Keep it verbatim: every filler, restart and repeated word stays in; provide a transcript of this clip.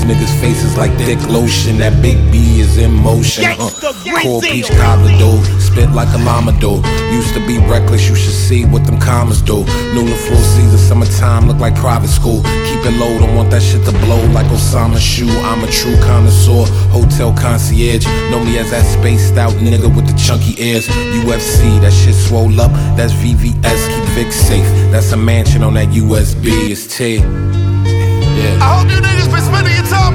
niggas' faces like thick lotion. That big B is in motion. Uh, cold peach cobbler dough, spit like a llama dough. Used to be reckless, you should see what them commas do. New to full season, summertime look like private school. Keep it low, don't want that shit to blow like Osama's shoe. I'm a true connoisseur, hotel concierge. Know me as that spaced out nigga with the chunky ears. U F C, that shit swole up, that's V V S, keep Vic safe. That's a mansion on that U S B, it's T. Yeah. I hope you niggas been spending your time